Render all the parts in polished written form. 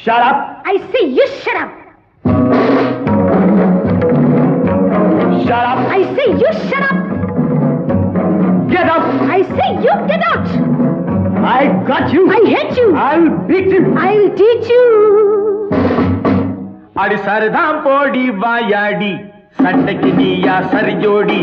Shut up. I say you shut up. Shut up. I say you shut up. Get up. I say you get out. I got you. I hate you. I'll beat you. I'll teach you. அடி சரதாம் போடி வாயாடி சண்டைக்கு நீயா சரி ஜோடி.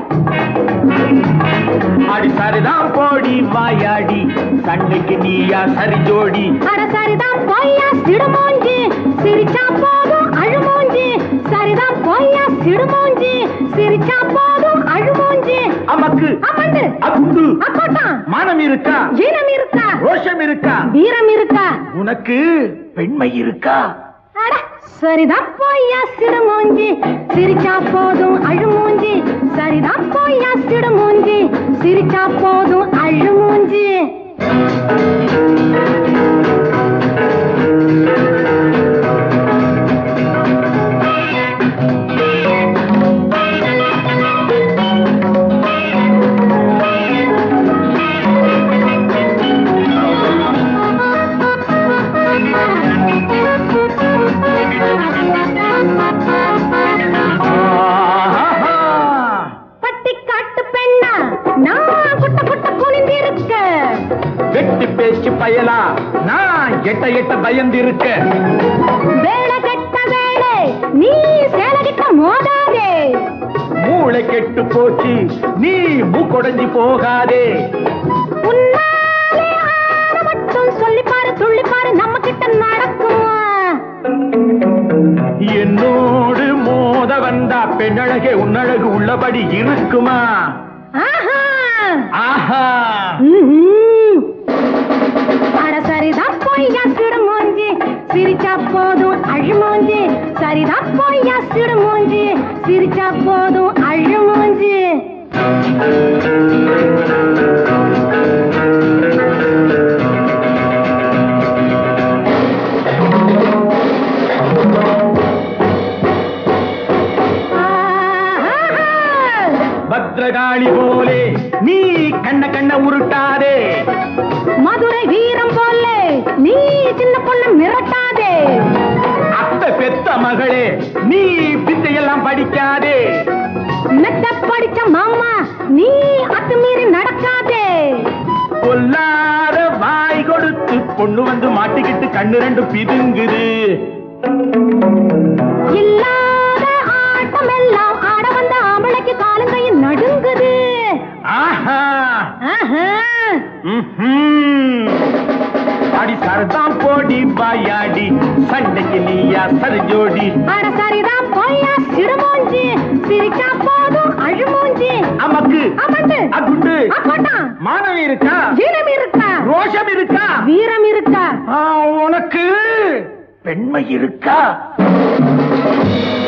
அடி சரதாம் போடி வாயாடி சண்டைக்கு நீயா சரி ஜோடி. அட சரிதான் போய்யா சிடுமோஞ்சி சிரிச்சா போதும் அழுமோஞ்சி. சரிதான் போய்யா சிடுமோஞ்சி சிரிச்சா போதும் அழுமோஞ்சி. அமக்கு அமண்டு அகுண்டு அக்கோட்டான். மானம் இருக்கா? ஈரம் இருக்கா? ரோஷம் இருக்கா? வீரம் இருக்கா? உனக்கு பெண்மை இருக்கா? அட சரிதான் போய்யா சிடுமோஞ்சி சிரிச்சா போதும் அழுமோஞ்சி. சரிதான் போய்யா சிடுமோஞ்சி சிரிச்சா போதும் அழுமோஞ்சி. வெட்டி பேச்சு பயலா நான் எட்ட எட்ட பயந்திருக்க. வேலை கெட்ட வேலை நீ சேலகிட்ட மோதாதே. மூளை கெட்டு போச்சு நீ மூக்கொடைஞ்சி போகாதே. உன்னாலே ஆட மட்டும் சொல்லிப்பாரு துள்ளிப்பாரு நம்ம கிட்ட நடக்குமா? என்னோடு மோத வந்தா பெண்ணழகே உன்னழகு உள்ளபடி இருக்குமா? ஆஹா ஆஹா. அட சரிதான் போய்யா சிடுமோஞ்சி சிரிச்சா போதும் அழுமோஞ்சி. சரிதான் போய்யா சிடுமோஞ்சி சிரிச்சா போதும் அழுமோஞ்சி. பத்ரகாளி போலே நீ கண்ண கண்ண உருட்டாதே. மதுரை வீரம் போலே நீ சின்ன பொண்ணு மிரட்டாதே. அத்தை பெத்த மகளே நீ வித்தையெல்லாம் படிக்காதே. மெத்த படிச்ச மாமா நீ அத்துமீறி நடக்காதே. கொல்லாத வாய் கொடுத்து பொண்ணு வந்து மாட்டிக்கிட்டு கண்ணு ரெண்டு பிதுங்குது. இல்லாத ஆட்டம் எல்லாம் ஆட வந்த ஆம்பளைக்கு காலங்கையில் நடுங்குது. ஆஹா. ஆஹா. அடி சரதாம் போடி வாயாடி சண்டைக்கு நீயா சரி ஜோடி. அட சரிதான் போய்யா சிடுமோஞ்சி சிரிச்சா போதும் அழுமோஞ்சி. அமக்கு அமண்டு அகுண்டு அக்கோட்டான். மானம் இருக்கா? ஈரம் இருக்கா? ரோஷம் இருக்கா? வீரம் இருக்கா? உனக்கு பெண்மை இருக்கா?